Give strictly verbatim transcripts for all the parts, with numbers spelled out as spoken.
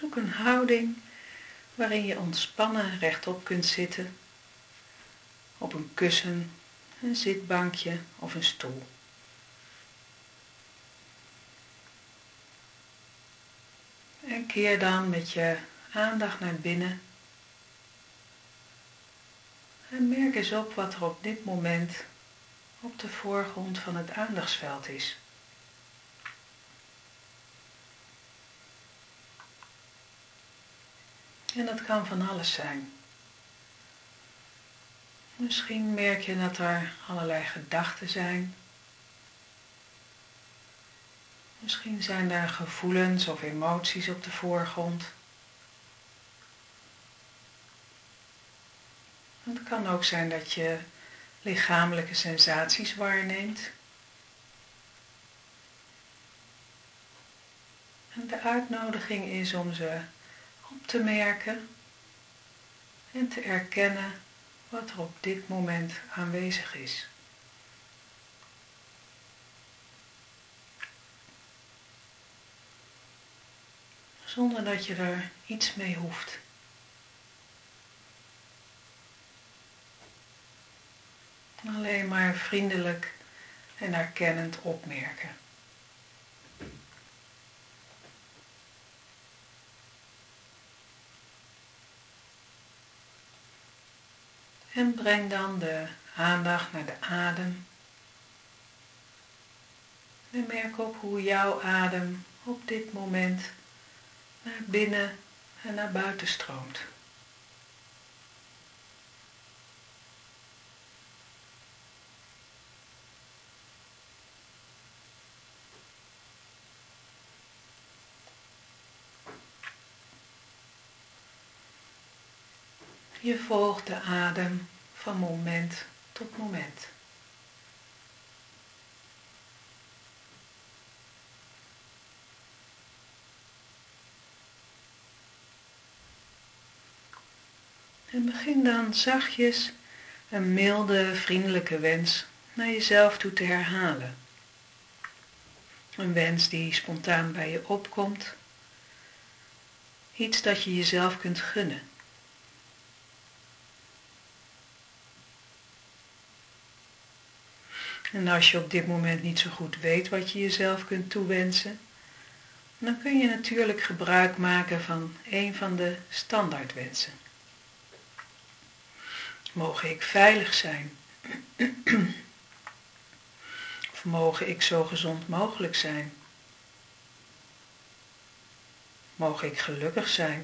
Zoek een houding waarin je ontspannen rechtop kunt zitten, op een kussen, een zitbankje of een stoel. En keer dan met je aandacht naar binnen en merk eens op wat er op dit moment op de voorgrond van het aandachtsveld is. En dat kan van alles zijn. Misschien merk je dat er allerlei gedachten zijn. Misschien zijn er gevoelens of emoties op de voorgrond. Het kan ook zijn dat je lichamelijke sensaties waarneemt. En de uitnodiging is om ze op te merken en te erkennen wat er op dit moment aanwezig is. Zonder dat je er iets mee hoeft. Alleen maar vriendelijk en erkennend opmerken. En breng dan de aandacht naar de adem. En merk op hoe jouw adem op dit moment naar binnen en naar buiten stroomt. Je volgt de adem van moment tot moment. En begin dan zachtjes een milde, vriendelijke wens naar jezelf toe te herhalen. Een wens die spontaan bij je opkomt. Iets dat je jezelf kunt gunnen. En als je op dit moment niet zo goed weet wat je jezelf kunt toewensen, dan kun je natuurlijk gebruik maken van een van de standaardwensen. Moge ik veilig zijn? Of moge ik zo gezond mogelijk zijn? Moge ik gelukkig zijn?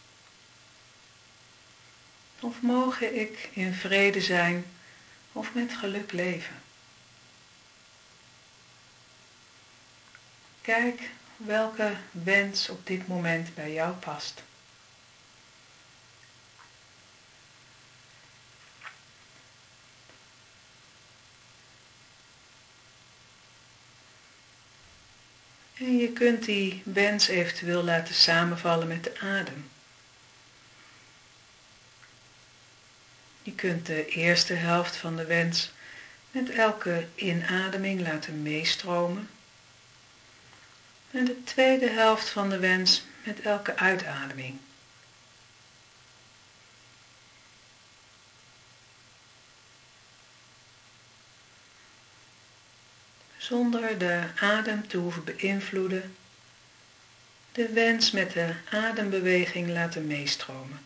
Of moge ik in vrede zijn of met geluk leven? Kijk welke wens op dit moment bij jou past. En je kunt die wens eventueel laten samenvallen met de adem. Je kunt de eerste helft van de wens met elke inademing laten meestromen. En de tweede helft van de wens met elke uitademing. Zonder de adem te hoeven beïnvloeden, de wens met de adembeweging laten meestromen.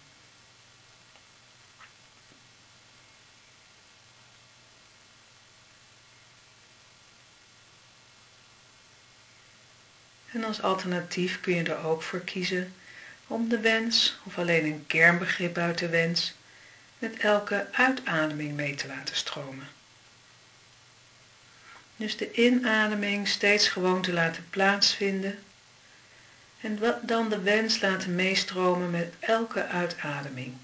En als alternatief kun je er ook voor kiezen om de wens, of alleen een kernbegrip uit de wens, met elke uitademing mee te laten stromen. Dus de inademing steeds gewoon te laten plaatsvinden en dan de wens laten meestromen met elke uitademing.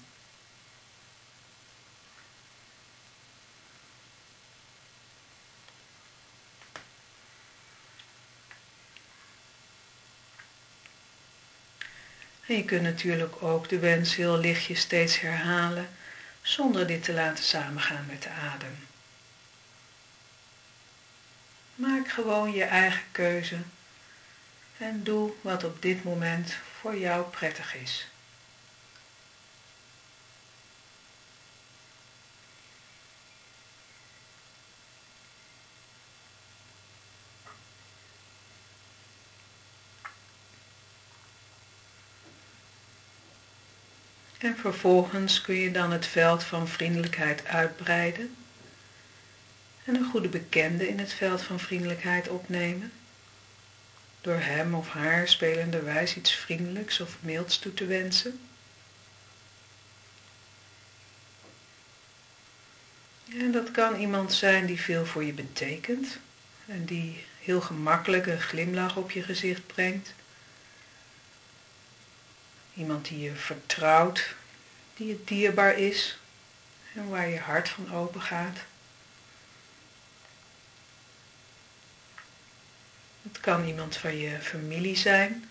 En je kunt natuurlijk ook de wens heel lichtjes steeds herhalen, zonder dit te laten samengaan met de adem. Maak gewoon je eigen keuze en doe wat op dit moment voor jou prettig is. En vervolgens kun je dan het veld van vriendelijkheid uitbreiden en een goede bekende in het veld van vriendelijkheid opnemen, door hem of haar spelenderwijs iets vriendelijks of milds toe te wensen. En dat kan iemand zijn die veel voor je betekent en die heel gemakkelijk een glimlach op je gezicht brengt. Iemand die je vertrouwt, die je dierbaar is en waar je hart van open gaat. Het kan iemand van je familie zijn,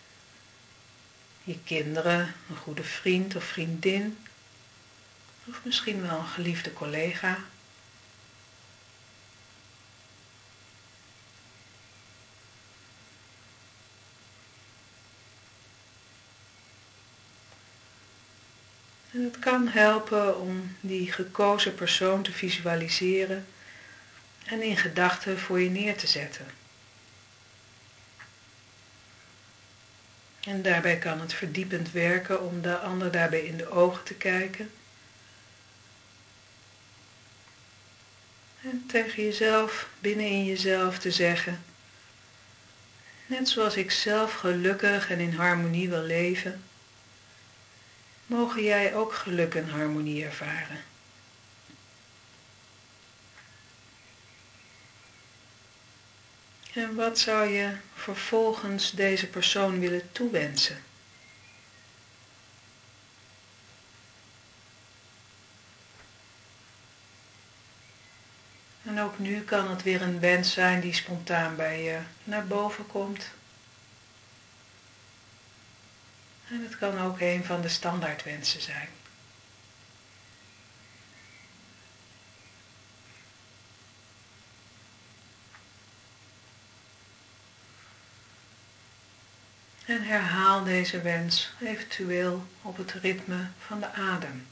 je kinderen, een goede vriend of vriendin, of misschien wel een geliefde collega. En het kan helpen om die gekozen persoon te visualiseren en in gedachten voor je neer te zetten. En daarbij kan het verdiepend werken om de ander daarbij in de ogen te kijken. En tegen jezelf, binnenin jezelf te zeggen: net zoals ik zelf gelukkig en in harmonie wil leven, mogen jij ook geluk en harmonie ervaren. En wat zou je vervolgens deze persoon willen toewensen? En ook nu kan het weer een wens zijn die spontaan bij je naar boven komt. En het kan ook een van de standaardwensen zijn. En herhaal deze wens eventueel op het ritme van de adem.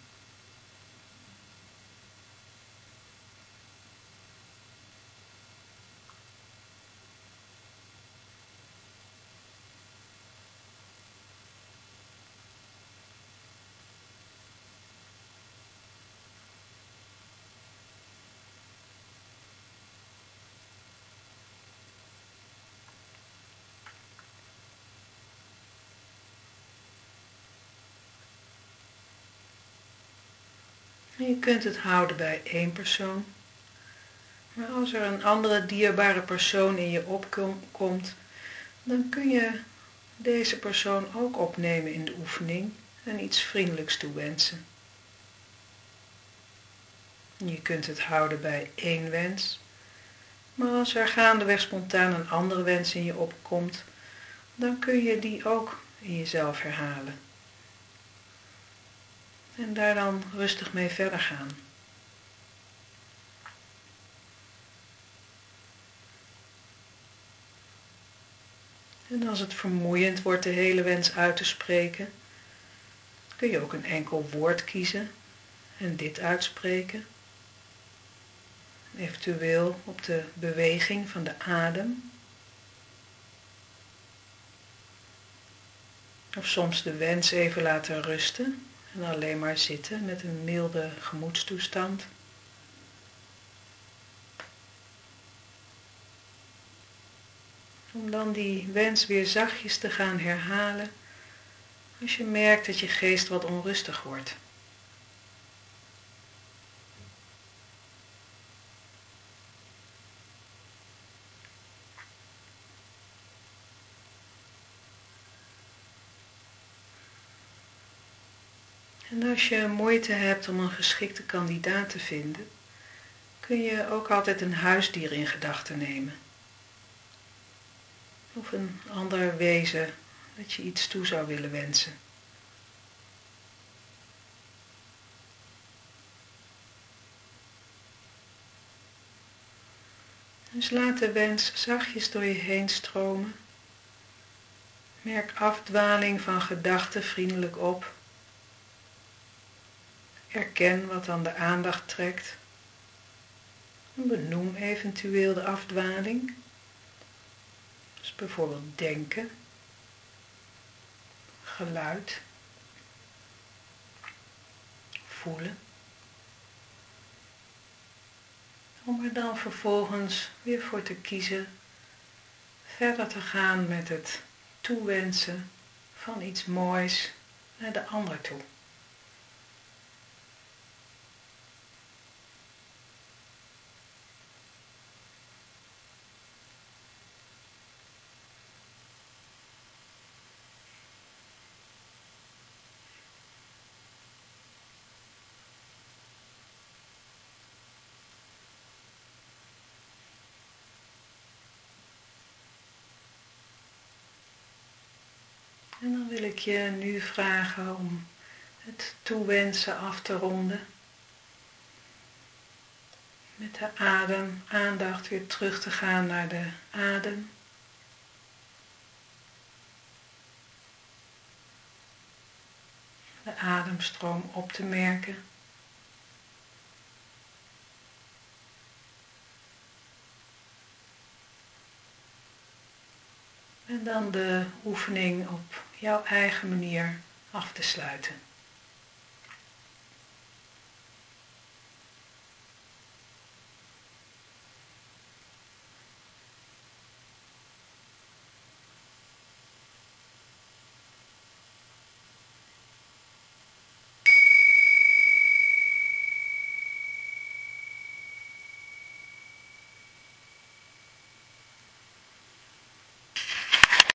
En je kunt het houden bij één persoon. Maar als er een andere dierbare persoon in je opkomt, dan kun je deze persoon ook opnemen in de oefening en iets vriendelijks toewensen. Je kunt het houden bij één wens, maar als er gaandeweg spontaan een andere wens in je opkomt, dan kun je die ook in jezelf herhalen. En daar dan rustig mee verder gaan. En als het vermoeiend wordt de hele wens uit te spreken, kun je ook een enkel woord kiezen en dit uitspreken. Eventueel op de beweging van de adem. Of soms de wens even laten rusten en alleen maar zitten met een milde gemoedstoestand. Om dan die wens weer zachtjes te gaan herhalen als je merkt dat je geest wat onrustig wordt. En als je moeite hebt om een geschikte kandidaat te vinden, kun je ook altijd een huisdier in gedachten nemen. Of een ander wezen dat je iets toe zou willen wensen. Dus laat de wens zachtjes door je heen stromen Merk afdwaling van gedachten vriendelijk op. Erken wat aan de aandacht trekt. En benoem eventueel de afdwaling. Dus bijvoorbeeld denken, geluid, voelen. Om er dan vervolgens weer voor te kiezen verder te gaan met het toewensen van iets moois naar de ander toe. En dan wil ik je nu vragen om het toewensen af te ronden. Met de adem, aandacht weer terug te gaan naar de adem. De ademstroom op te merken. En dan de oefening op jouw eigen manier af te sluiten.